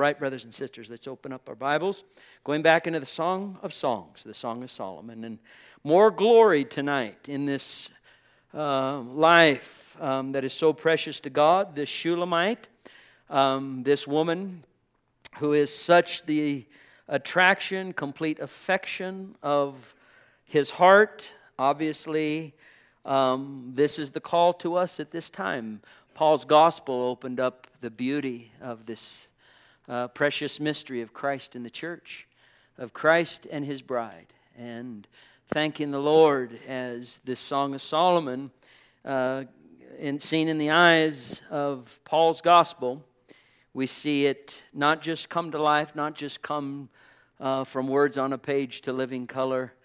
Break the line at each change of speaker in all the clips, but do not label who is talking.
right, brothers and sisters, let's open up our Bibles. Going back into the Song of Songs, the Song of Solomon. And more glory tonight in this life that is so precious to God, this Shulamite, this woman who is such the attraction, complete affection of his heart. Obviously, this is the call to us at this time. Paul's gospel opened up the beauty of this precious mystery of Christ in the church, of Christ and his bride. And thanking the Lord as this Song of Solomon, seen in the eyes of Paul's gospel, we see it not just come to life, not just come from words on a page to living color.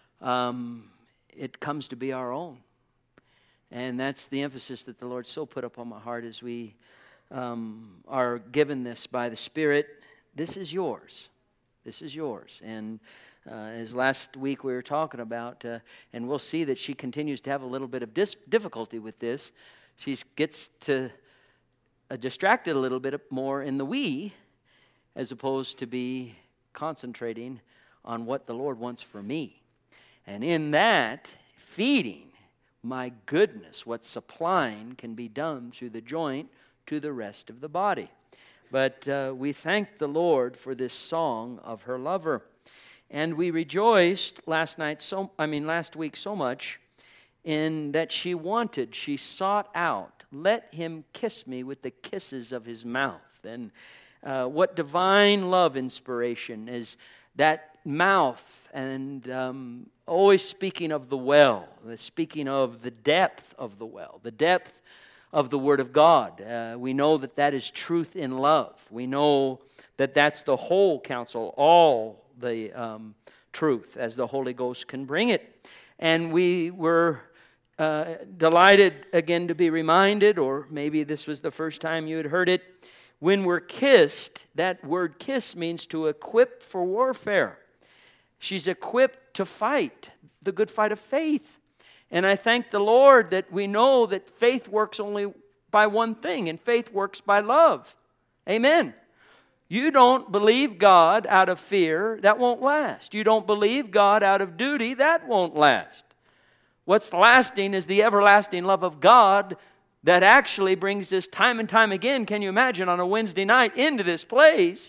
It comes to be our own. And that's the emphasis that the Lord so put upon my heart as we are given this by the Spirit. This is yours. This is yours. And as last week we were talking about, and we'll see that she continues to have a little bit of difficulty with this. She gets to distracted a little bit more in the we, as opposed to be concentrating on what the Lord wants for me. And in that, feeding, my goodness, what supplying can be done through the joint to the rest of the body. But we thank the Lord for this song of her lover. And we rejoiced last week so much in that she sought out, let him kiss me with the kisses of his mouth. And what divine love inspiration is that mouth, and always speaking of the well, speaking of the depth of the well, the depth of the Word of God. We know that is truth in love. We know that that's the whole counsel, all the truth as the Holy Ghost can bring it. And we were delighted again to be reminded, or maybe this was the first time you had heard it, when we're kissed, that word kiss means to equip for warfare. She's equipped to fight the good fight of faith. And I thank the Lord that we know that faith works only by one thing, and faith works by love. Amen. You don't believe God out of fear, that won't last. You don't believe God out of duty, that won't last. What's lasting is the everlasting love of God that actually brings us time and time again, can you imagine, on a Wednesday night into this place,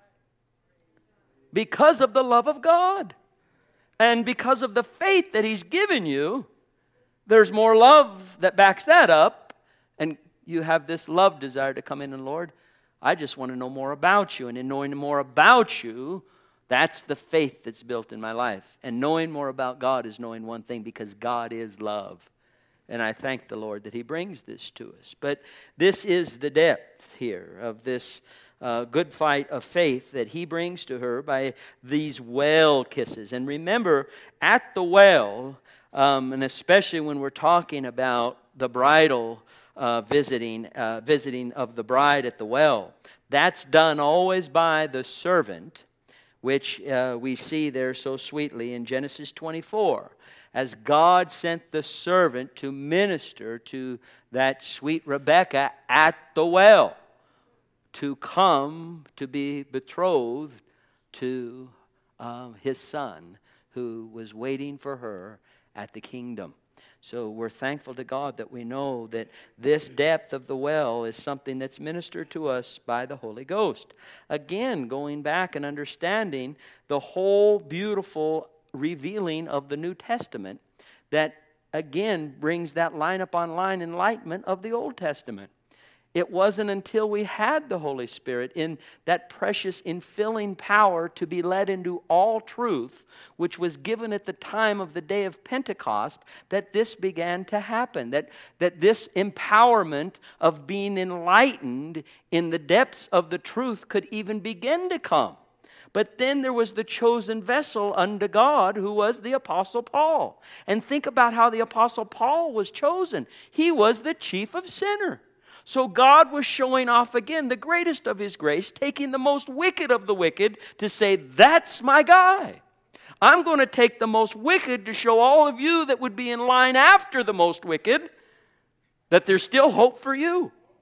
because of the love of God. And because of the faith that He's given you, there's more love that backs that up. And you have this love desire to come in and, Lord, I just want to know more about you. And in knowing more about you, that's the faith that's built in my life. And knowing more about God is knowing one thing, because God is love. And I thank the Lord that He brings this to us. But this is the depth here of this good fight of faith that He brings to her by these well kisses. And remember, at the well, and especially when we're talking about the bridal visiting of the bride at the well, that's done always by the servant, which we see there so sweetly in Genesis 24. As God sent the servant to minister to that sweet Rebekah at the well, to come to be betrothed to his son, who was waiting for her at the kingdom. So we're thankful to God that we know that this depth of the well is something that's ministered to us by the Holy Ghost. Again, going back and understanding the whole beautiful revealing of the New Testament that again brings that line upon line enlightenment of the Old Testament. It wasn't until we had the Holy Spirit in that precious infilling power to be led into all truth, which was given at the time of the day of Pentecost, that this began to happen. That this empowerment of being enlightened in the depths of the truth could even begin to come. But then there was the chosen vessel unto God, who was the Apostle Paul. And think about how the Apostle Paul was chosen. He was the chief of sinners. So God was showing off again the greatest of His grace, taking the most wicked of the wicked to say, that's my guy. I'm going to take the most wicked to show all of you that would be in line after the most wicked that there's still hope for you.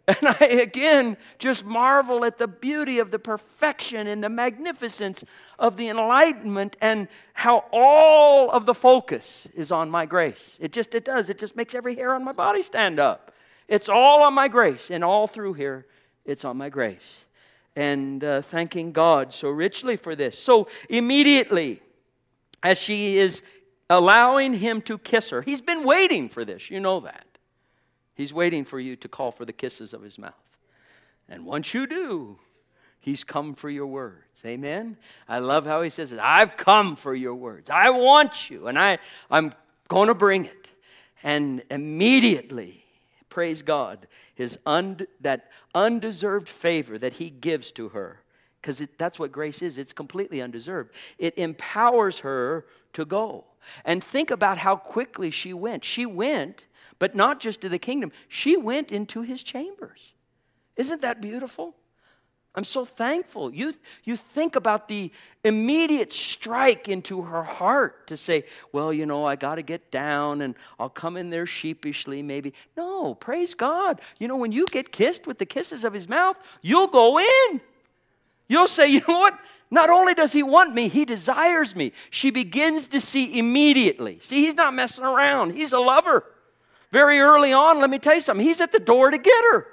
And I, again, just marvel at the beauty of the perfection and the magnificence of the enlightenment and how all of the focus is on my grace. It does. It just makes every hair on my body stand up. It's all on my grace. And all through here, it's on my grace. And thanking God so richly for this. So immediately, as she is allowing him to kiss her, he's been waiting for this. You know that. He's waiting for you to call for the kisses of his mouth. And once you do, he's come for your words. Amen? I love how he says it. I've come for your words. I want you, and I'm going to bring it. And immediately, praise God, that undeserved favor that he gives to her, because that's what grace is. It's completely undeserved. It empowers her to go. And think about how quickly she went. She went, but not just to the kingdom. She went into his chambers. Isn't that beautiful? I'm so thankful. You think about the immediate strike into her heart to say, well, you know, I got to get down and I'll come in there sheepishly maybe. No, praise God. You know, when you get kissed with the kisses of his mouth, you'll go in. You'll say, you know what? Not only does he want me, he desires me. She begins to see immediately. See, he's not messing around. He's a lover. Very early on, let me tell you something. He's at the door to get her.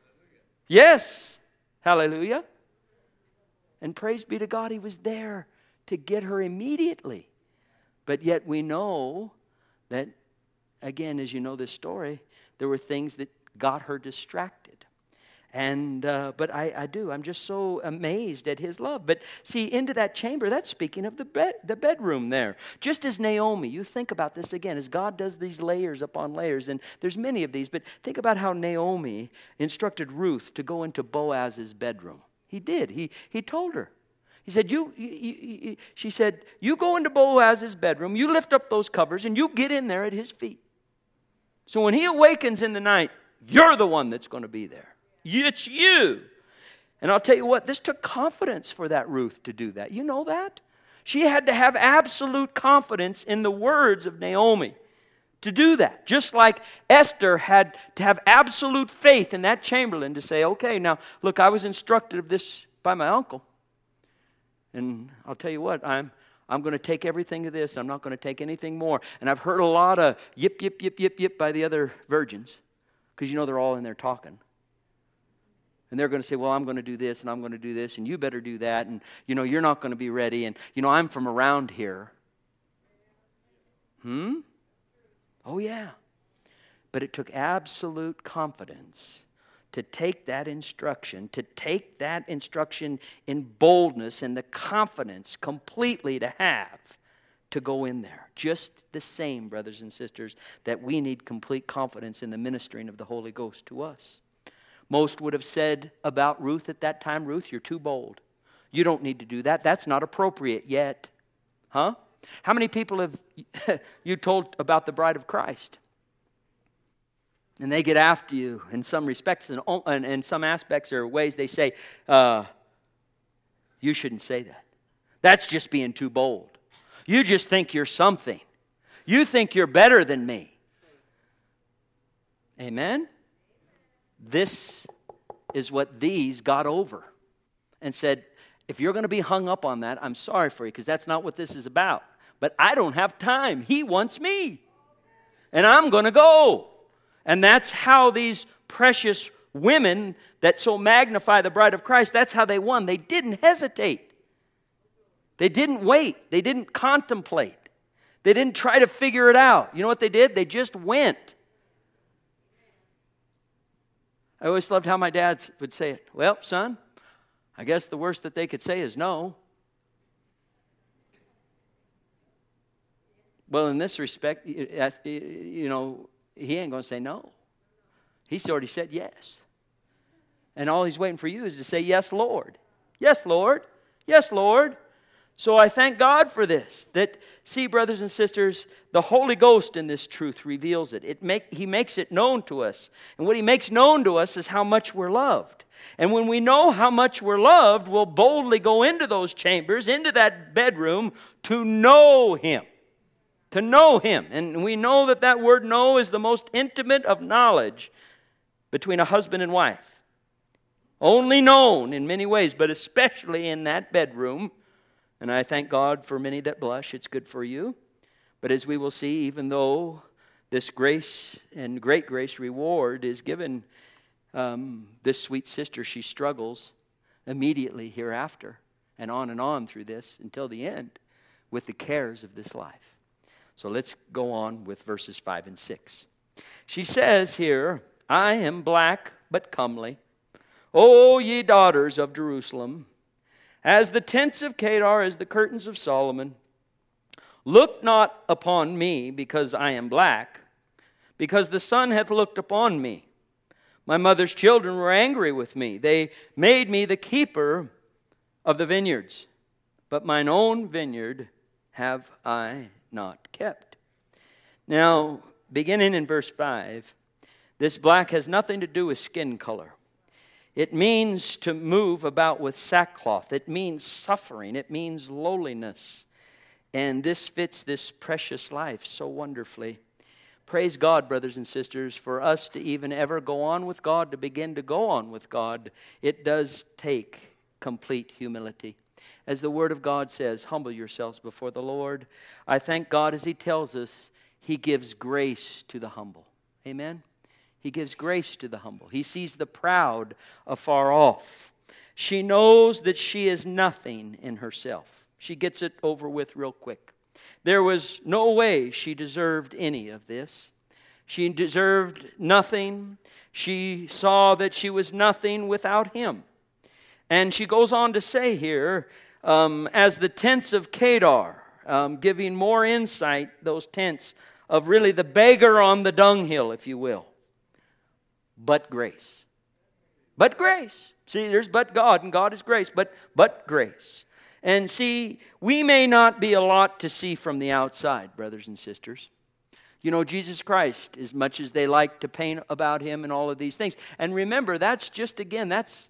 Yes. Hallelujah. And praise be to God, he was there to get her immediately. But yet we know that, again, as you know this story, there were things that got her distracted. And but I'm just so amazed at his love. But see, into that chamber, that's speaking of the bedroom there. Just as Naomi, you think about this again, as God does these layers upon layers, and there's many of these, but think about how Naomi instructed Ruth to go into Boaz's bedroom. He did. He told her. He said, she said, you go into Boaz's bedroom, you lift up those covers, and you get in there at his feet. So when he awakens in the night, you're the one that's going to be there. It's you. And I'll tell you what, this took confidence for that Ruth to do that. You know that? She had to have absolute confidence in the words of Naomi to do that. Just like Esther had to have absolute faith in that chamberlain to say, okay, now, look, I was instructed of this by my uncle. And I'll tell you what, I'm going to take everything of this. I'm not going to take anything more. And I've heard a lot of yip, yip, yip, yip, yip by the other virgins. Because you know they're all in there talking. And they're going to say, well, I'm going to do this, and I'm going to do this, and you better do that, and, you know, you're not going to be ready, and, you know, I'm from around here. Oh, yeah. But it took absolute confidence to take that instruction in boldness and the confidence completely to have to go in there. Just the same, brothers and sisters, that we need complete confidence in the ministering of the Holy Ghost to us. Most would have said about Ruth at that time, Ruth, you're too bold. You don't need to do that. That's not appropriate yet. Huh? How many people have you told about the bride of Christ? And they get after you in some respects and in some aspects or ways they say, you shouldn't say that. That's just being too bold. You just think you're something. You think you're better than me. Amen? This is what these got over and said, if you're going to be hung up on that, I'm sorry for you, because that's not what this is about. But I don't have time. He wants me. And I'm going to go. And that's how these precious women that so magnify the bride of Christ, that's how they won. They didn't hesitate. They didn't wait. They didn't contemplate. They didn't try to figure it out. You know what they did? They just went. I always loved how my dad would say it. Well, son, I guess the worst that they could say is no. Well, in this respect, you know, he ain't going to say no. He's already said yes. And all he's waiting for you is to say, yes, Lord. Yes, Lord. Yes, Lord. So I thank God for this. That, see, brothers and sisters, the Holy Ghost in this truth reveals it. He makes it known to us. And what he makes known to us is how much we're loved. And when we know how much we're loved, we'll boldly go into those chambers, into that bedroom, to know him. To know him. And we know that word know is the most intimate of knowledge. between a husband and wife. Only known in many ways, but especially in that bedroom. And I thank God for many that blush. It's good for you. But as we will see, even though this grace and great grace reward is given, this sweet sister, she struggles immediately hereafter and on through this until the end with the cares of this life. So let's go on with verses 5 and 6. She says here, I am black but comely. O ye daughters of Jerusalem, as the tents of Kedar, as the curtains of Solomon, look not upon me because I am black, because the sun hath looked upon me. My mother's children were angry with me. They made me the keeper of the vineyards, but mine own vineyard have I not kept. Now, beginning in verse 5, this black has nothing to do with skin color. It means to move about with sackcloth. It means suffering. It means lowliness. And this fits this precious life so wonderfully. Praise God, brothers and sisters, for us to even ever go on with God, to begin to go on with God, it does take complete humility. As the Word of God says, humble yourselves before the Lord. I thank God as He tells us, He gives grace to the humble. Amen? He gives grace to the humble. He sees the proud afar off. She knows that she is nothing in herself. She gets it over with real quick. There was no way she deserved any of this. She deserved nothing. She saw that she was nothing without Him. And she goes on to say here, as the tents of Kedar, giving more insight, those tents, of really the beggar on the dunghill, if you will. But grace. But grace. See, there's but God, and God is grace, but grace. And see, we may not be a lot to see from the outside, brothers and sisters. You know, Jesus Christ, as much as they like to paint about Him and all of these things. And remember, that's just, again, that's,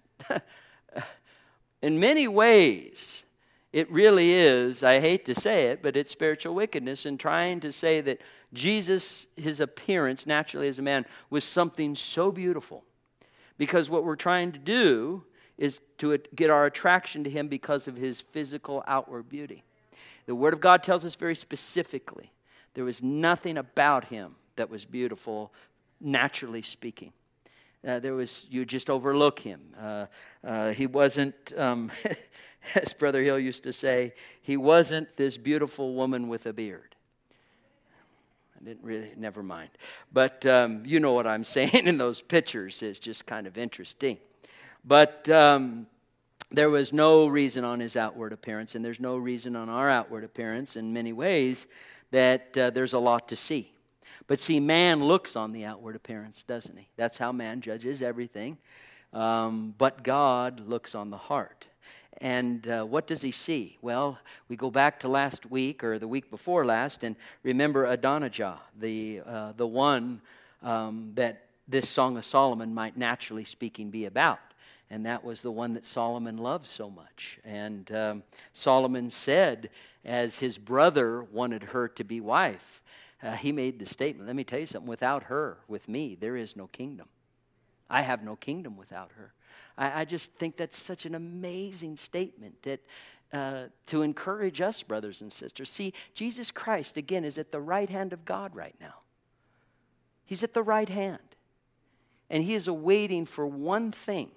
in many ways, it really is, I hate to say it, but it's spiritual wickedness in trying to say that Jesus, His appearance naturally as a man, was something so beautiful. Because what we're trying to do is to get our attraction to Him because of His physical outward beauty. The Word of God tells us very specifically, there was nothing about Him that was beautiful, naturally speaking. You just overlook Him. He wasn't, as Brother Hill used to say, He wasn't this beautiful woman with a beard. I didn't really, never mind. But you know what I'm saying in those pictures is just kind of interesting. But there was no reason on His outward appearance, and there's no reason on our outward appearance in many ways that there's a lot to see. But see, man looks on the outward appearance, doesn't he? That's how man judges everything. But God looks on the heart. And what does He see? Well, we go back to last week or the week before last and remember Adonijah, the one that this Song of Solomon might naturally speaking be about. And that was the one that Solomon loved so much. And Solomon said, as his brother wanted her to be wife, he made the statement, let me tell you something, without her, with me, there is no kingdom. I have no kingdom without her. I just think that's such an amazing statement that to encourage us, brothers and sisters. See, Jesus Christ, again, is at the right hand of God right now. He's at the right hand. And He is awaiting for one thing,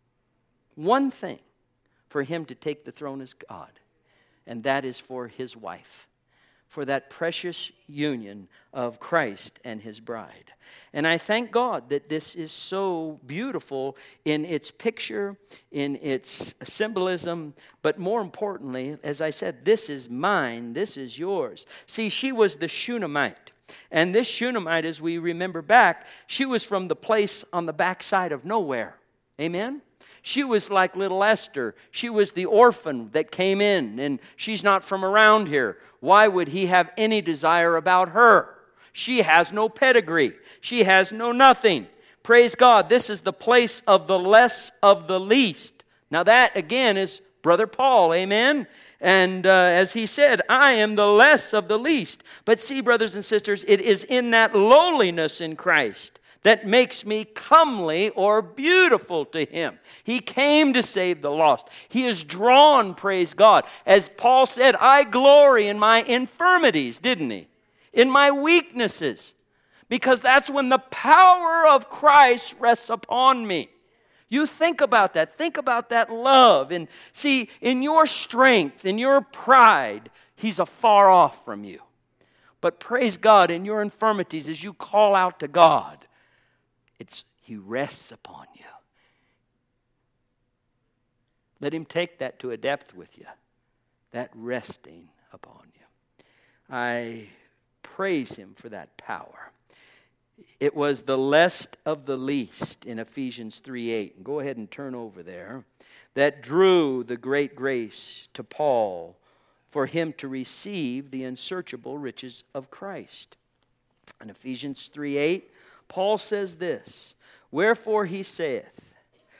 for Him to take the throne as God. And that is for His wife, for that precious union of Christ and His bride. And I thank God that this is so beautiful in its picture, in its symbolism, but more importantly, as I said, this is mine, this is yours. See, she was the Shunammite. And this Shunammite, as we remember back, she was from the place on the backside of nowhere. Amen? She was like little Esther. She was the orphan that came in, and she's not from around here. Why would he have any desire about her? She has no pedigree. She has no nothing. Praise God. This is the place of the less of the least. Now that, again, is Brother Paul. Amen? And as he said, I am the less of the least. But see, brothers and sisters, it is in that lowliness in Christ that makes me comely or beautiful to him. He came to save the lost. He is drawn, praise God. As Paul said, I glory in my infirmities, didn't he? In my weaknesses. Because that's when the power of Christ rests upon me. You think about that. Think about that love. And see, in your strength, in your pride, he's afar off from you. But praise God, in your infirmities, as you call out to God, he rests upon you. Let him take that to a depth with you, that resting upon you. I praise him for that power. It was the lest of the least in Ephesians 3:8. Go ahead and turn over there. That drew the great grace to Paul for him to receive the unsearchable riches of Christ. In Ephesians 3:8, Paul says this, wherefore he saith,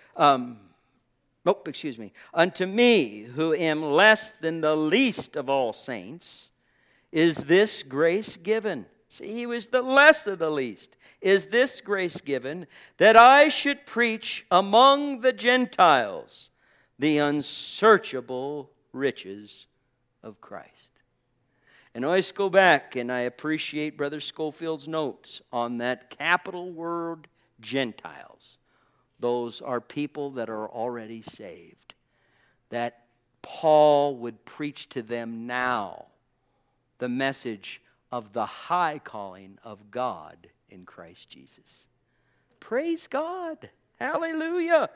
unto me, who am less than the least of all saints, is this grace given. See, he was the less of the least. Is this grace given, that I should preach among the Gentiles the unsearchable riches of Christ. And I always go back and I appreciate Brother Scofield's notes on that capital word, Gentiles. Those are people that are already saved. That Paul would preach to them now the message of the high calling of God in Christ Jesus. Praise God. Hallelujah.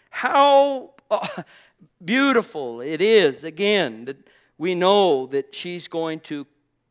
How beautiful it is, again, that we know that she's going to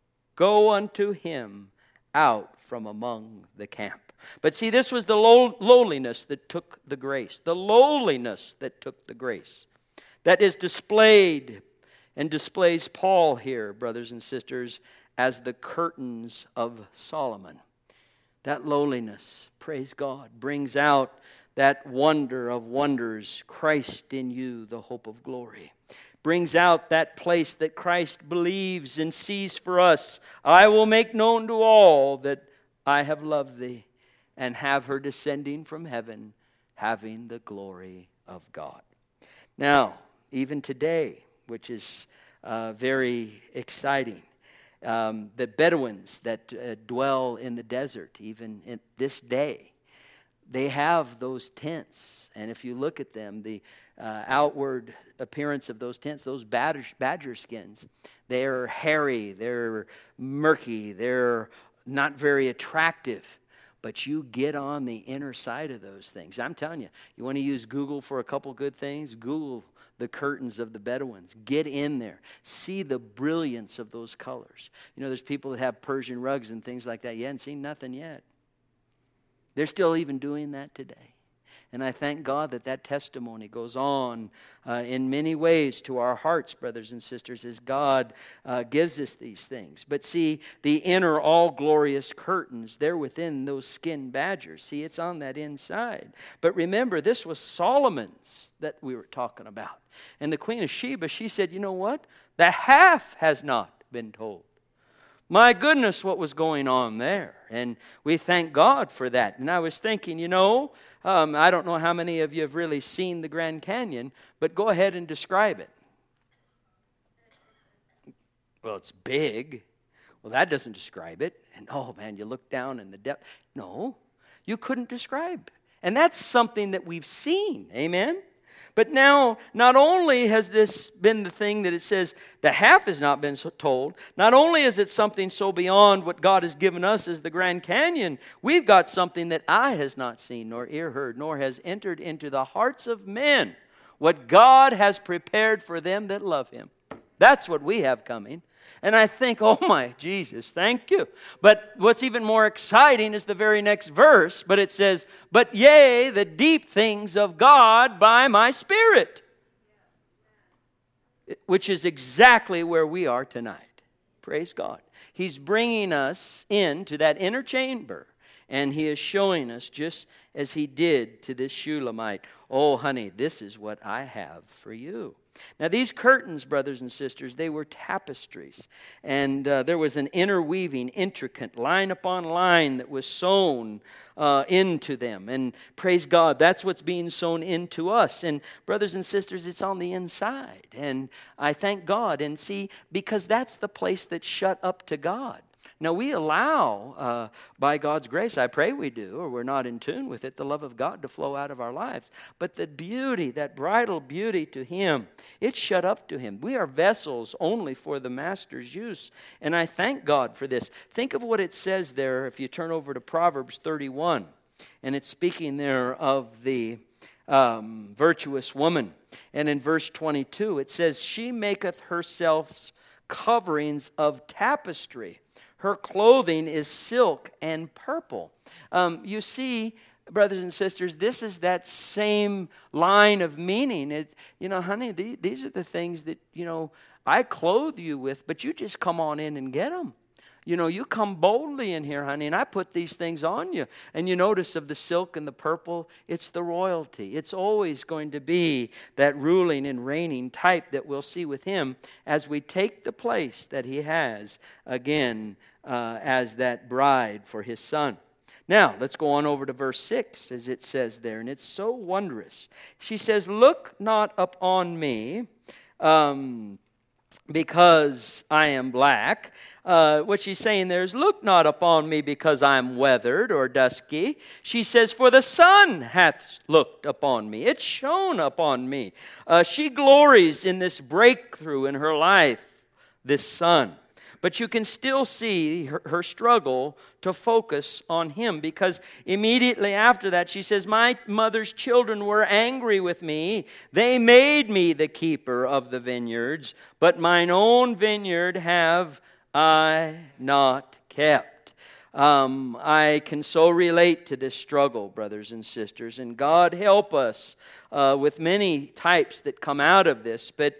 go unto him out from among the camp. But see, this was the lowliness that took the grace. The lowliness that took the grace. That is displayed and displays Paul here, brothers and sisters, as the curtains of Solomon. That lowliness, praise God, brings out that wonder of wonders, Christ in you, the hope of glory. Brings out that place that Christ believes and sees for us. I will make known to all that I have loved thee, and have her descending from heaven, having the glory of God. Now, even today, which is very exciting, the Bedouins that dwell in the desert, even in this day, they have those tents. And if you look at them, the outward appearance of those tents, those badger skins, they're hairy, they're murky, they're not very attractive. But you get on the inner side of those things. I'm telling you, you want to use Google for a couple good things? Google the curtains of the Bedouins. Get in there. See the brilliance of those colors. You know, there's people that have Persian rugs and things like that. You haven't seen nothing yet. They're still even doing that today. And I thank God that that testimony goes on in many ways to our hearts, brothers and sisters, as God gives us these things. But see, the inner all-glorious curtains, they're within those skin badgers. See, it's on that inside. But remember, this was Solomon's that we were talking about. And the Queen of Sheba, she said, you know what? The half has not been told. My goodness, what was going on there. And we thank God for that. And I was thinking, you know, I don't know how many of you have really seen the Grand Canyon, but go ahead and describe it. Well, it's big. Well, that doesn't describe it. And oh man, you look down in the depth. No, you couldn't describe. And that's something that we've seen. Amen? But now, not only has this been the thing that it says the half has not been told, not only is it something so beyond what God has given us as the Grand Canyon, we've got something that eye has not seen, nor ear heard, nor has entered into the hearts of men, what God has prepared for them that love him. That's what we have coming. And I think, oh my Jesus, thank you. But what's even more exciting is the very next verse. But it says, but yea, the deep things of God by my Spirit. Which is exactly where we are tonight. Praise God. He's bringing us into that inner chamber. And he is showing us, just as he did to this Shulamite, oh honey, this is what I have for you. Now these curtains, brothers and sisters, they were tapestries. And there was an interweaving, intricate, line upon line that was sewn into them. And praise God, that's what's being sewn into us. And brothers and sisters, it's on the inside. And I thank God. And see, because that's the place that's shut up to God. Now, we allow, by God's grace, I pray we do, or we're not in tune with it, the love of God to flow out of our lives. But the beauty, that bridal beauty to Him, it's shut up to Him. We are vessels only for the Master's use. And I thank God for this. Think of what it says there if you turn over to Proverbs 31. And it's speaking there of the virtuous woman. And in verse 22, it says, "She maketh herself coverings of tapestry. Her clothing is silk and purple." You see, brothers and sisters, this is that same line of meaning. It's, honey, these are the things that, I clothe you with, but you just come on in and get them. You come boldly in here, honey, and I put these things on you. And you notice of the silk and the purple, it's the royalty. It's always going to be that ruling and reigning type that we'll see with Him as we take the place that He has, again, as that bride for His Son. Now, let's go on over to verse 6, as it says there, and it's so wondrous. She says, "Look not upon me, because I am black." What she's saying there is, look not upon me because I'm weathered or dusky. She says, "For the sun hath looked upon me." It's shone upon me. She glories in this breakthrough in her life, this sun. But you can still see her struggle to focus on Him, because immediately after that she says, "My mother's children were angry with me. They made me the keeper of the vineyards, but mine own vineyard have I not kept." I can so relate to this struggle, brothers and sisters, and God help us with many types that come out of this. But,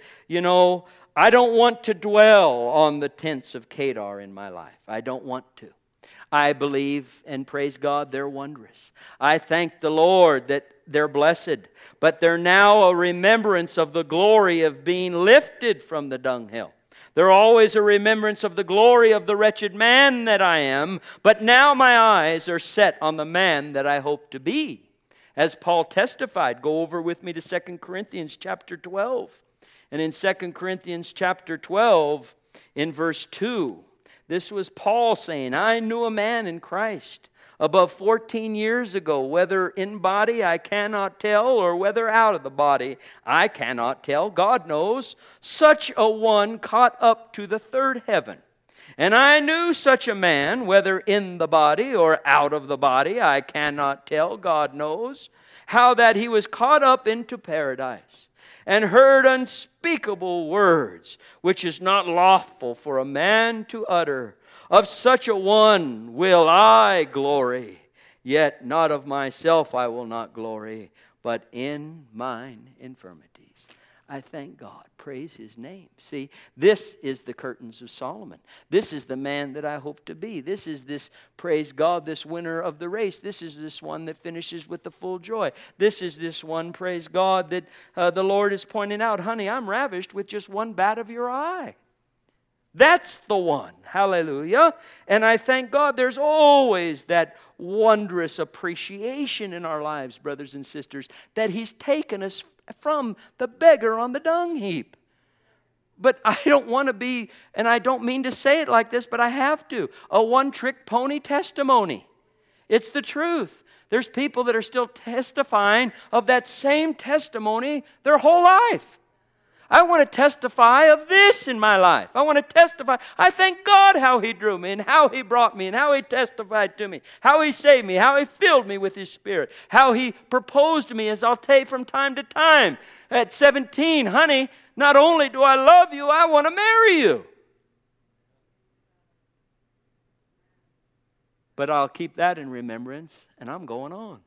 I don't want to dwell on the tents of Kedar in my life. I don't want to. I believe and praise God they're wondrous. I thank the Lord that they're blessed, but they're now a remembrance of the glory of being lifted from the dunghill. They're always a remembrance of the glory of the wretched man that I am, but now my eyes are set on the man that I hope to be. As Paul testified, go over with me to 2 Corinthians chapter 12. And in 2 Corinthians chapter 12, in verse 2, this was Paul saying, "I knew a man in Christ above 14 years ago, whether in body I cannot tell, or whether out of the body I cannot tell. God knows. Such a one caught up to the third heaven. And I knew such a man, whether in the body or out of the body I cannot tell. God knows. How that he was caught up into paradise, and heard unspeakable words, which is not lawful for a man to utter. Of such a one will I glory, yet not of myself I will not glory, but in mine infirmities." I thank God. Praise His name. See, this is the curtains of Solomon. This is the man that I hope to be. This is this, praise God, this winner of the race. This is this one that finishes with the full joy. This is this one, praise God, that the Lord is pointing out, "Honey, I'm ravished with just one bat of your eye." That's the one. Hallelujah. And I thank God there's always that wondrous appreciation in our lives, brothers and sisters, that He's taken us from the beggar on the dung heap. But I don't want to be, and I don't mean to say it like this, but I have to, a one-trick pony testimony. It's the truth. There's people that are still testifying of that same testimony their whole life. I want to testify of this in my life. I want to testify. I thank God how He drew me and how He brought me and how He testified to me, how He saved me, how He filled me with His Spirit, how He proposed to me, as I'll tell you from time to time. At 17, "Honey, not only do I love you, I want to marry you." But I'll keep that in remembrance, and I'm going on.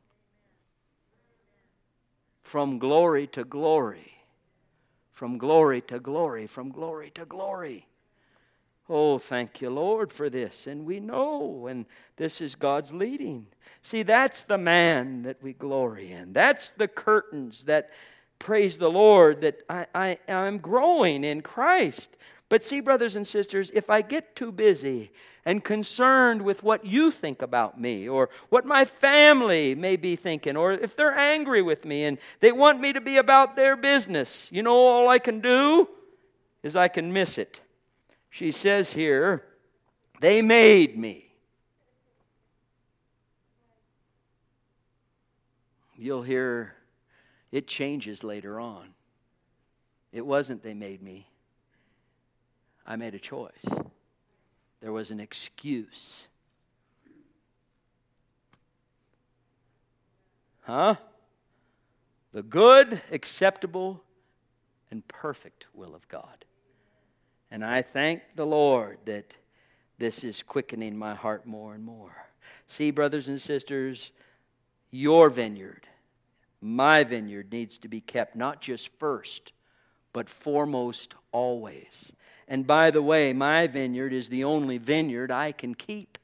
From glory to glory. From glory to glory, from glory to glory. Oh, thank you, Lord, for this. And we know, and this is God's leading. See, that's the man that we glory in. That's the curtains that praise the Lord that I'm growing in Christ. But see, brothers and sisters, if I get too busy and concerned with what you think about me or what my family may be thinking, or if they're angry with me and they want me to be about their business, you know, all I can do is I can miss it. She says here, they made me. You'll hear it changes later on. It wasn't they made me. I made a choice. There was an excuse. The good, acceptable, and perfect will of God. And I thank the Lord that this is quickening my heart more and more. See, brothers and sisters, your vineyard, my vineyard needs to be kept not just first, but foremost always. And by the way, my vineyard is the only vineyard I can keep.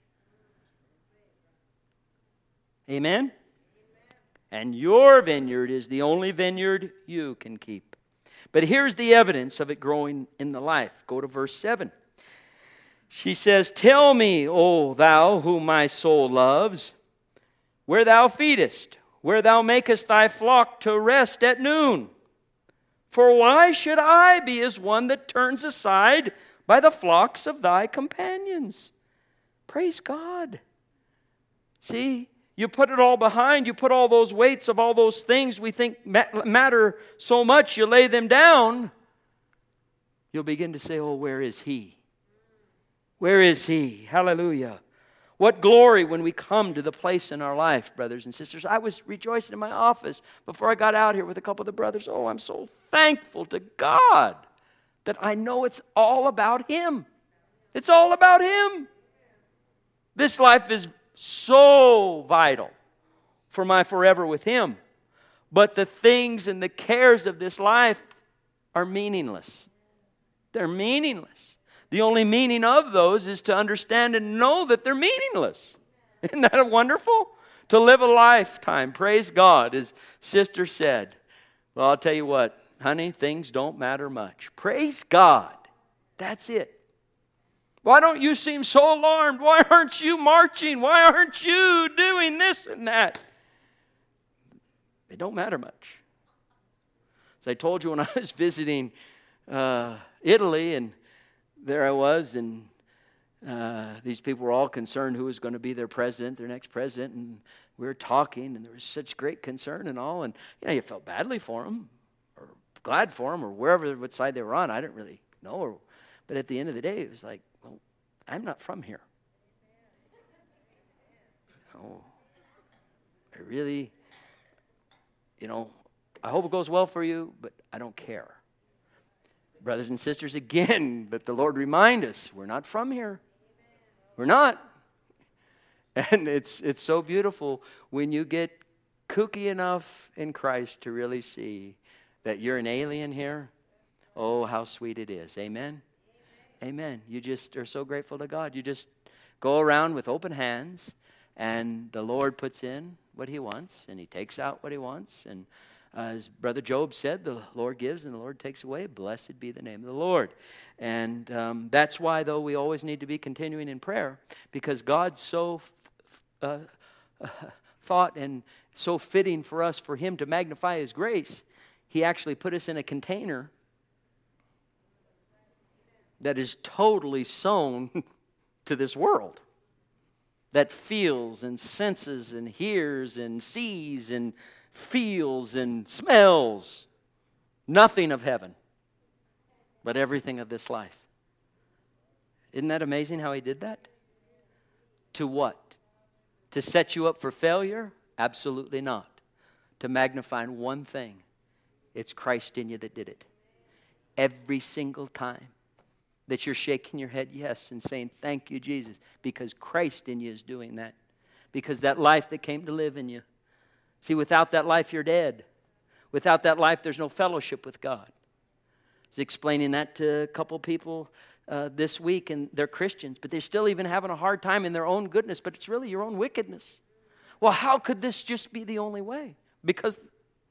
Amen? And your vineyard is the only vineyard you can keep. But here's the evidence of it growing in the life. Go to verse 7. She says, tell me, O thou whom my soul loves, where thou feedest, where thou makest thy flock to rest at noon. For why should I be as one that turns aside by the flocks of thy companions? Praise God. See, you put it all behind. You put all those weights of all those things we think matter so much. You lay them down. You'll begin to say, oh, where is He? Where is He? Hallelujah. What glory when we come to the place in our life, brothers and sisters. I was rejoicing in my office before I got out here with a couple of the brothers. Oh, I'm so thankful to God that I know it's all about Him. It's all about Him. This life is so vital for my forever with Him. But the things and the cares of this life are meaningless. They're meaningless. The only meaning of those is to understand and know that they're meaningless. Isn't that wonderful? To live a lifetime, praise God, as Sister said. Well, I'll tell you what, honey, things don't matter much. Praise God. That's it. Why don't you seem so alarmed? Why aren't you marching? Why aren't you doing this and that? It don't matter much. As I told you when I was visiting Italy, and there I was, and these people were all concerned who was going to be their president, their next president, and we were talking, and there was such great concern and all, and you felt badly for them, or glad for them, or wherever, what side they were on. I didn't really know, but at the end of the day, it was like, well, I'm not from here. Oh, I really, I hope it goes well for you, but I don't care. Brothers and sisters, again, but the Lord remind us, we're not from here. We're not. And it's so beautiful when you get kooky enough in Christ to really see that you're an alien here. Oh, how sweet it is. Amen? Amen. You just are so grateful to God. You just go around with open hands, and the Lord puts in what He wants, and He takes out what He wants, and as Brother Job said, the Lord gives and the Lord takes away. Blessed be the name of the Lord. And that's why, though, we always need to be continuing in prayer, because God's so thought and so fitting for us, for Him to magnify His grace. He actually put us in a container that is totally sewn to this world, that feels and senses and hears and sees and feels and smells nothing of heaven, but everything of this life. Isn't that amazing how He did that? To what? To set you up for failure? Absolutely not. To magnify one thing. It's Christ in you that did it. Every single time that you're shaking your head yes and saying, thank you, Jesus, because Christ in you is doing that. Because that life that came to live in you. See, without that life, you're dead. Without that life, there's no fellowship with God. I was explaining that to a couple people this week, and they're Christians, but they're still even having a hard time in their own goodness, but it's really your own wickedness. Well, how could this just be the only way? Because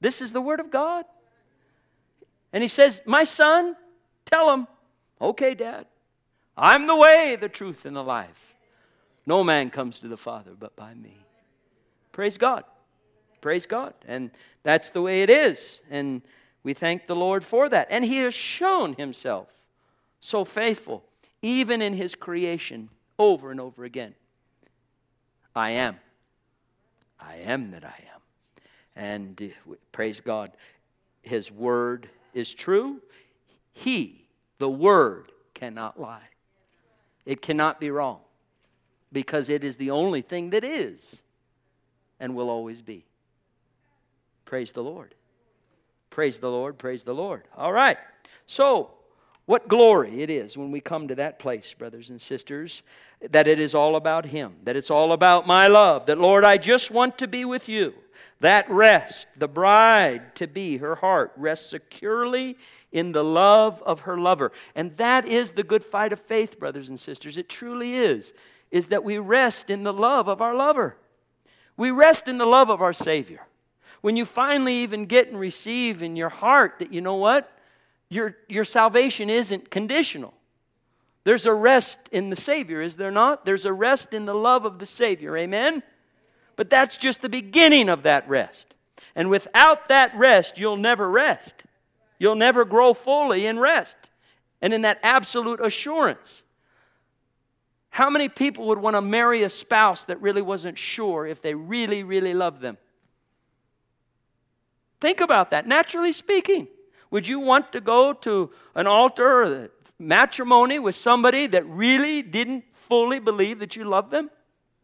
This is the Word of God. And he says, my son, tell him, okay, Dad, I'm the way, the truth, and the life. No man comes to the Father but by me. Praise God. Praise God. And that's the way it is. And we thank the Lord for that. And he has shown himself so faithful, even in his creation, over and over again. I am. I am that I am. And praise God, his word is true. He, the Word, cannot lie. It cannot be wrong, because it is the only thing that is and will always be. Praise the Lord. Praise the Lord. Praise the Lord. All right. So, what glory it is when we come to that place, brothers and sisters, that it is all about Him, that it's all about my love, that, Lord, I just want to be with you. That rest, the bride to be, her heart rests securely in the love of her lover. And that is the good fight of faith, brothers and sisters. It truly is that we rest in the love of our lover. We rest in the love of our Savior. When you finally even get and receive in your heart that, you know what? Your salvation isn't conditional. There's a rest in the Savior, is there not? There's a rest in the love of the Savior. Amen? But that's just the beginning of that rest. And without that rest, you'll never rest. You'll never grow fully in rest and in that absolute assurance. How many people would want to marry a spouse that really wasn't sure if they really, really loved them? Think about that. Naturally speaking, would you want to go to an altar or matrimony with somebody that really didn't fully believe that you loved them?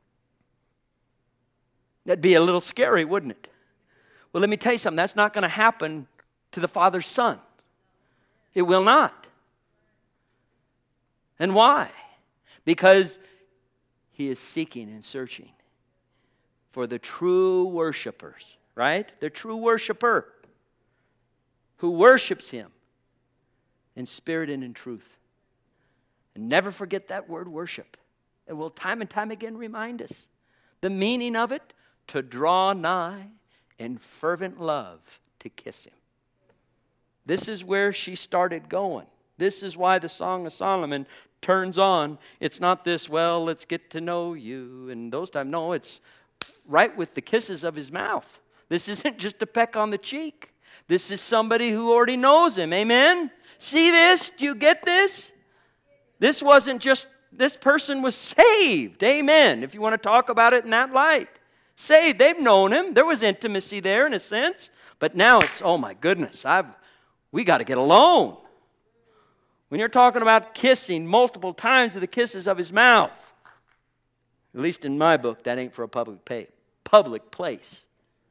That'd be a little scary, wouldn't it? Well, let me tell you something. That's not going to happen to the Father's Son. It will not. And why? Because He is seeking and searching for the true worshipers, right? The true worshiper who worships Him in spirit and in truth. And never forget that word worship. It will time and time again remind us. The meaning of it, to draw nigh in fervent love to kiss Him. This is where she started going. This is why the Song of Solomon turns on. It's not this, well, let's get to know you and those times. No, it's right with the kisses of His mouth. This isn't just a peck on the cheek. This is somebody who already knows Him. Amen? See this? Do you get this? This wasn't just, this person was saved. Amen. If you want to talk about it in that light. Saved. They've known Him. There was intimacy there in a sense. But now it's, oh my goodness, we got to get alone. When you're talking about kissing multiple times of the kisses of His mouth, at least in my book, that ain't for a public place.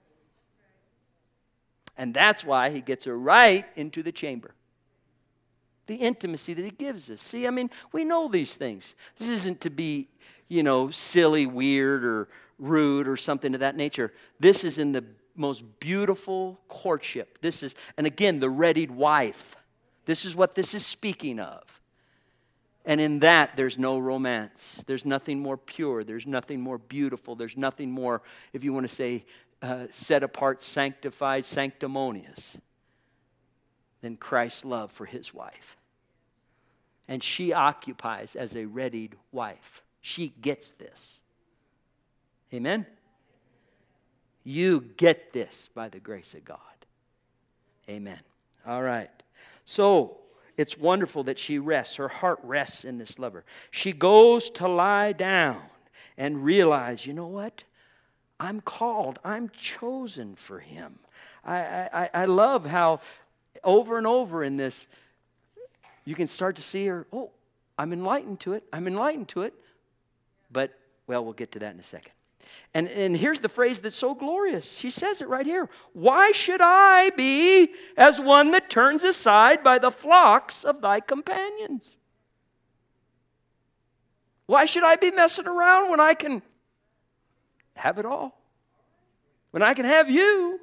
And that's why He gets her right into the chamber. The intimacy that He gives us. See, I mean, we know these things. This isn't to be, silly, weird, or rude, or something of that nature. This is in the most beautiful courtship. This is, and again, the readied wife. This is what this is speaking of. And in that, there's no romance. There's nothing more pure. There's nothing more beautiful. There's nothing more, if you want to say, set apart, sanctified, sanctimonious than Christ's love for His wife. And she occupies as a readied wife. She gets this. Amen? You get this by the grace of God. Amen. All right. So, it's wonderful that she rests. Her heart rests in this lover. She goes to lie down and realize, you know what? I'm called. I'm chosen for Him. I love how over and over in this, you can start to see her, oh, I'm enlightened to it. I'm enlightened to it. But, well, we'll get to that in a second. And here's the phrase that's so glorious. She says it right here. Why should I be as one that turns aside by the flocks of thy companions? Why should I be messing around when I can have it all? When I can have you?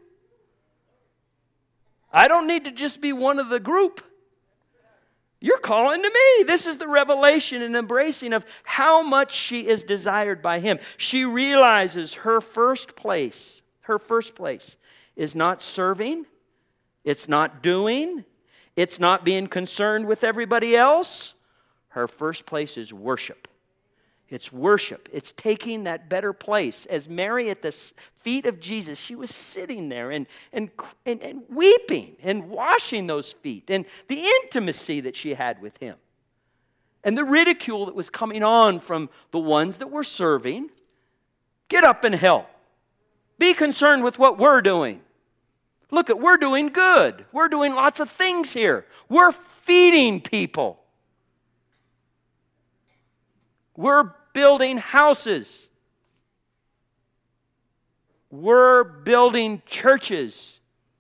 I don't need to just be one of the group. You're calling to me. This is the revelation and embracing of how much she is desired by Him. She realizes her first place is not serving. It's not doing. It's not being concerned with everybody else. Her first place is worship. It's worship. It's taking that better place. As Mary at the feet of Jesus, she was sitting there and weeping and washing those feet, and the intimacy that she had with him, and the ridicule that was coming on from the ones that were serving. Get up and help. Be concerned with what we're doing. Look, we're doing good. We're doing lots of things here. We're feeding people. We're building houses. We're building churches.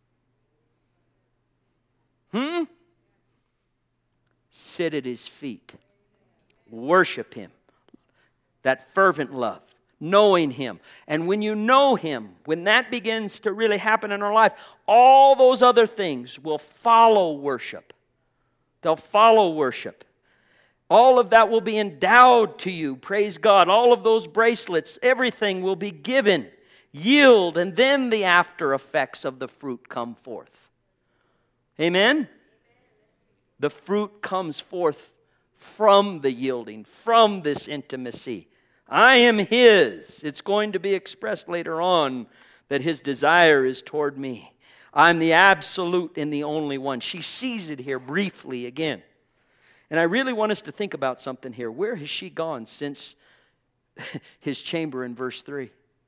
Sit at his feet. Worship him. That fervent love. Knowing him. And when you know him, when that begins to really happen in our life, all those other things will follow worship. They'll follow worship. All of that will be endowed to you. Praise God. All of those bracelets, everything will be given. Yield, and then the after effects of the fruit come forth. Amen? The fruit comes forth from the yielding, from this intimacy. I am his. It's going to be expressed later on that his desire is toward me. I'm the absolute and the only one. She sees it here briefly again. And I really want us to think about something here. Where has she gone since his chamber in verse 3?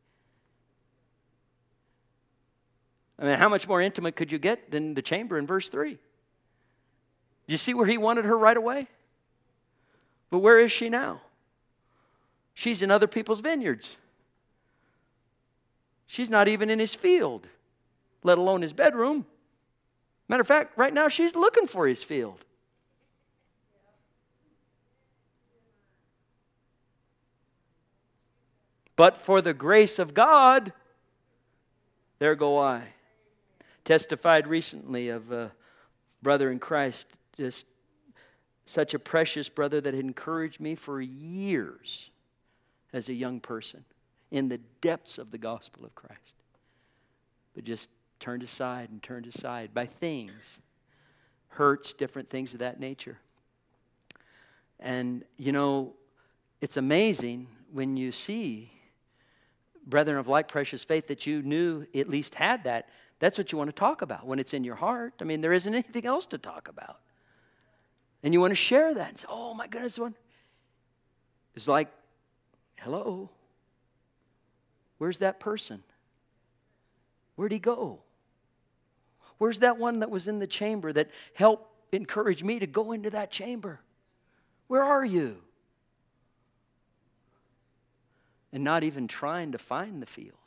I mean, how much more intimate could you get than the chamber in verse 3? Do you see where he wanted her right away? But where is she now? She's in other people's vineyards. She's not even in his field, let alone his bedroom. Matter of fact, right now she's looking for his field. But for the grace of God, there go I. Testified recently of a brother in Christ, just such a precious brother that had encouraged me for years as a young person in the depths of the gospel of Christ. But just turned aside by things, hurts, different things of that nature. And, you know, it's amazing when you see brethren of like precious faith that you knew at least had that. That's what you want to talk about when it's in your heart. I mean, there isn't anything else to talk about. And you want to share that and say, oh my goodness, it's like, hello, where's that person? Where'd he go? Where's that one that was in the chamber that helped encourage me to go into that chamber? Where are you? And not even trying to find the field.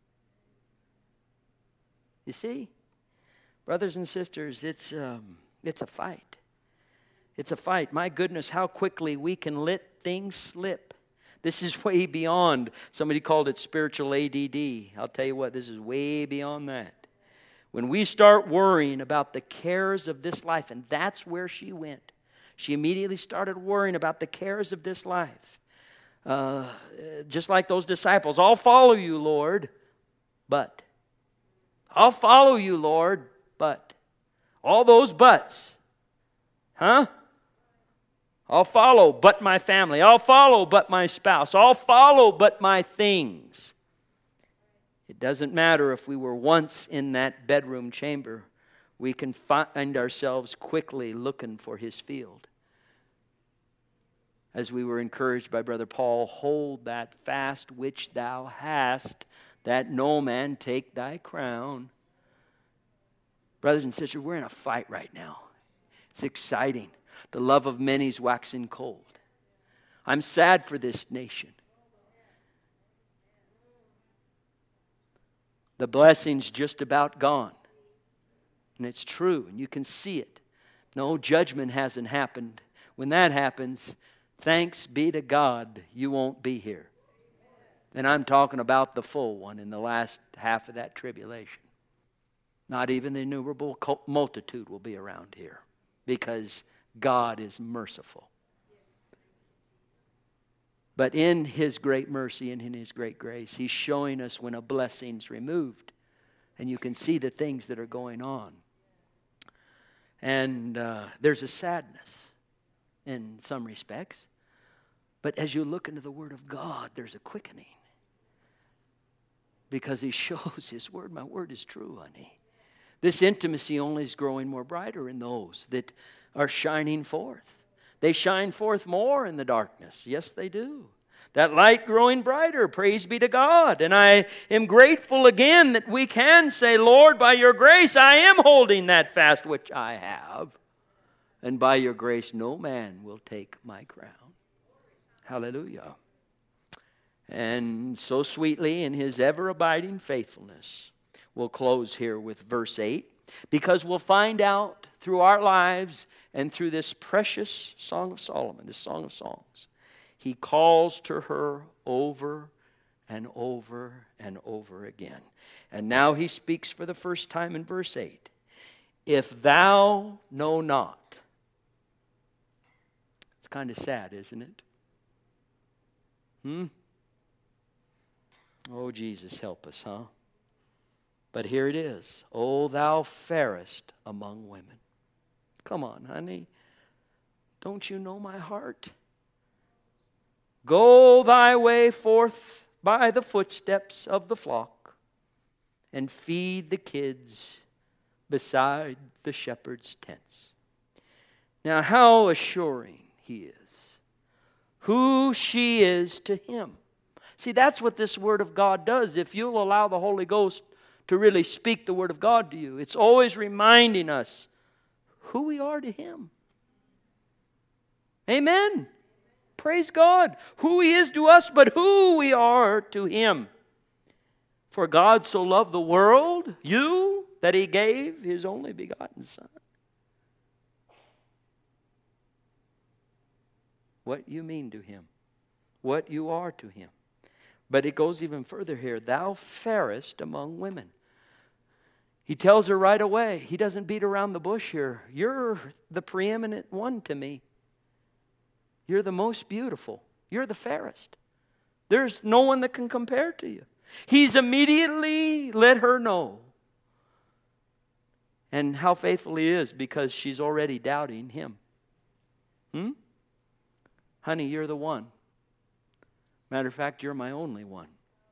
You see, brothers and sisters, it's a fight. It's a fight. My goodness, how quickly we can let things slip. This is way beyond, somebody called it spiritual ADD. I'll tell you what, this is way beyond that. When we start worrying about the cares of this life, and that's where she went. She immediately started worrying about the cares of this life. Just like those disciples, I'll follow you, Lord, but. I'll follow you, Lord, but. All those buts. Huh? I'll follow but my family. I'll follow but my spouse. I'll follow but my things. It doesn't matter if we were once in that bedroom chamber. We can find ourselves quickly looking for his field. As we were encouraged by Brother Paul, hold that fast which thou hast, that no man take thy crown. Brothers and sisters, we're in a fight right now. It's exciting. The love of many is waxing cold. I'm sad for this nation. The blessing's just about gone. And it's true, and you can see it. No judgment hasn't happened. When that happens, thanks be to God, you won't be here. And I'm talking about the full one in the last half of that tribulation. Not even the innumerable multitude will be around here because God is merciful. But in his great mercy and in his great grace, he's showing us when a blessing's removed. and you can see the things that are going on. And there's a sadness in some respects. But as you look into the Word of God, there's a quickening. Because He shows His Word. My Word is true, honey. This intimacy only is growing more brighter in those that are shining forth. They shine forth more in the darkness. Yes, they do. That light growing brighter, praise be to God. And I am grateful again that we can say, Lord, by your grace I am holding that fast which I have. And by your grace no man will take my crown. Hallelujah. And so sweetly in His ever-abiding faithfulness, we'll close here with verse 8. Because we'll find out through our lives and through this precious Song of Solomon, this Song of Songs, He calls to her over and over and over again. And now He speaks for the first time in verse 8. If thou know not. It's kind of sad, isn't it? Oh, Jesus, help us, huh? But here it is. O thou fairest among women. Come on, honey. Don't you know my heart? Go thy way forth by the footsteps of the flock, and feed the kids beside the shepherd's tents. Now, how assuring He is. Who she is to Him. See, that's what this Word of God does. If you'll allow the Holy Ghost to really speak the Word of God to you, it's always reminding us who we are to Him. Amen. Praise God. Who He is to us, but who we are to Him. For God so loved the world, you, that He gave His only begotten Son. What you mean to Him. What you are to Him. But it goes even further here. Thou fairest among women. He tells her right away. He doesn't beat around the bush here. You're the preeminent one to me. You're the most beautiful. You're the fairest. There's no one that can compare to you. He's immediately let her know. And how faithful He is, because she's already doubting Him. Honey, you're the one. Matter of fact, you're my only one.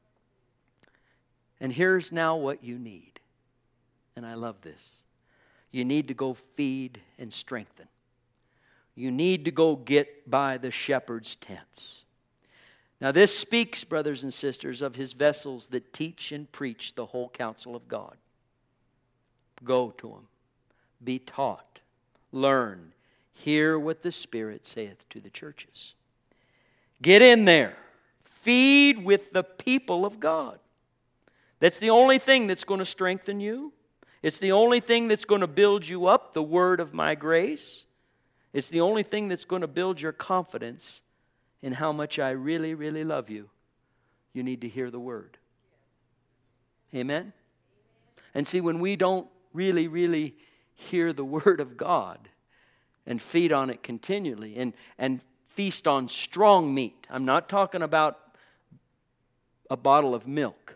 And here's now what you need. And I love this. You need to go feed and strengthen. You need to go get by the shepherd's tents. Now this speaks, brothers and sisters, of His vessels that teach and preach the whole counsel of God. Go to them. Be taught. Learn. Hear what the Spirit saith to the churches. Get in there. Feed with the people of God. That's the only thing that's going to strengthen you. It's the only thing that's going to build you up, the word of my grace. It's the only thing that's going to build your confidence in how much I really, really love you. You need to hear the word. Amen? And see, when we don't really, really hear the word of God and feed on it continually and feast on strong meat. I'm not talking about a bottle of milk.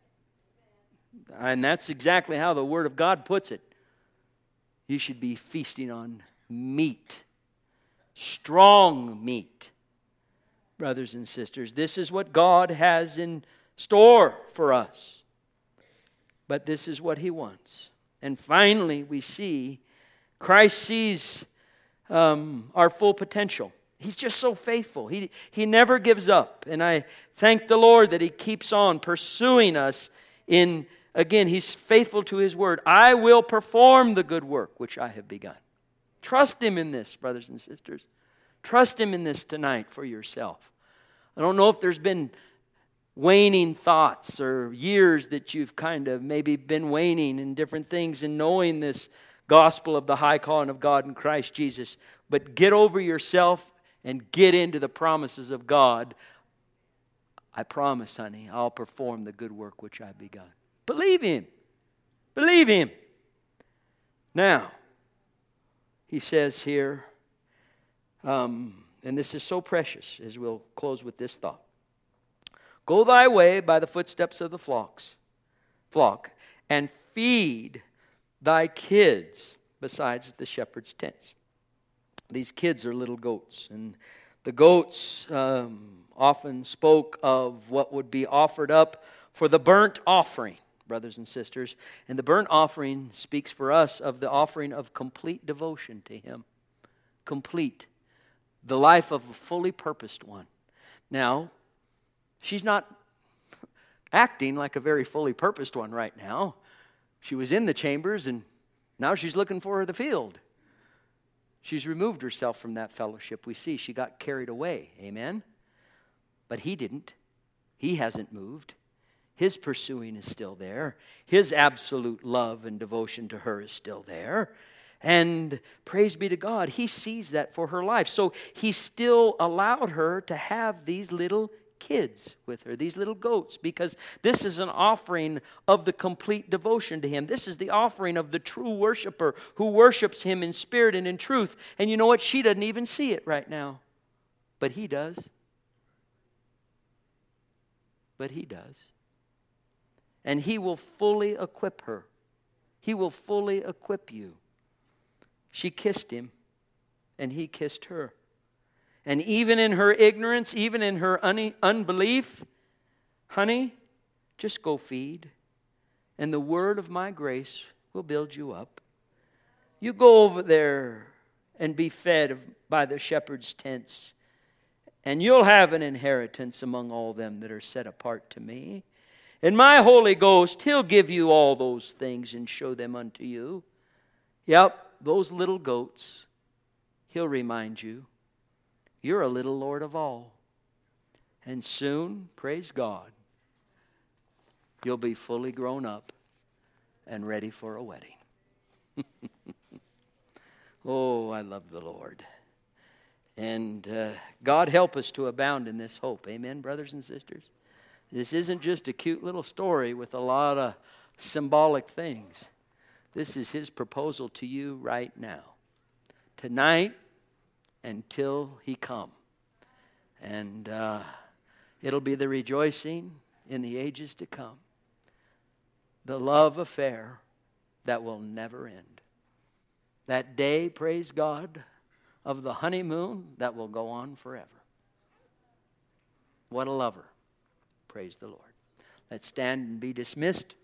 And that's exactly how the Word of God puts it. You should be feasting on meat. Strong meat. Brothers and sisters, this is what God has in store for us. But this is what He wants. And finally, we see Christ sees our full potential. He's just so faithful. He never gives up. And I thank the Lord that He keeps on pursuing us in, again, He's faithful to His word. I will perform the good work which I have begun. Trust Him in this, brothers and sisters. Trust Him in this tonight for yourself. I don't know if there's been waning thoughts or years that you've kind of maybe been waning in different things and knowing this gospel of the high calling of God in Christ Jesus. But get over yourself and get into the promises of God. I promise, honey, I'll perform the good work which I've begun. Believe Him. Believe Him. Now, He says here, and this is so precious as we'll close with this thought. Go thy way by the footsteps of the flock, and feed thy kids besides the shepherd's tents. These kids are little goats, and the goats often spoke of what would be offered up for the burnt offering, brothers and sisters. And the burnt offering speaks for us of the offering of complete devotion to Him. Complete. The life of a fully purposed one. Now, she's not acting like a very fully purposed one right now. She was in the chambers, and now she's looking for the field. She's removed herself from that fellowship. We see she got carried away. Amen? But he didn't. He hasn't moved. His pursuing is still there. His absolute love and devotion to her is still there. And praise be to God, He sees that for her life. So He still allowed her to have these little kids with her, these little goats, because this is an offering of the complete devotion to Him. This is the offering of the true worshiper who worships Him in spirit and in truth. And you know what? She doesn't even see it right now. But He does. But He does. And He will fully equip her. He will fully equip you. She kissed Him, and He kissed her. And even in her ignorance, even in her unbelief, honey, just go feed. And the word of my grace will build you up. You go over there and be fed by the shepherd's tents. And you'll have an inheritance among all them that are set apart to me. And my Holy Ghost, He'll give you all those things and show them unto you. Yep, those little goats, He'll remind you. You're a little Lord of all. And soon, praise God, you'll be fully grown up and ready for a wedding. Oh, I love the Lord. And God help us to abound in this hope. Amen, brothers and sisters? This isn't just a cute little story with a lot of symbolic things. This is His proposal to you right now. Tonight, until He come. And it'll be the rejoicing in the ages to come. The love affair that will never end. That day, praise God, of the honeymoon that will go on forever. What a lover. Praise the Lord. Let's stand and be dismissed.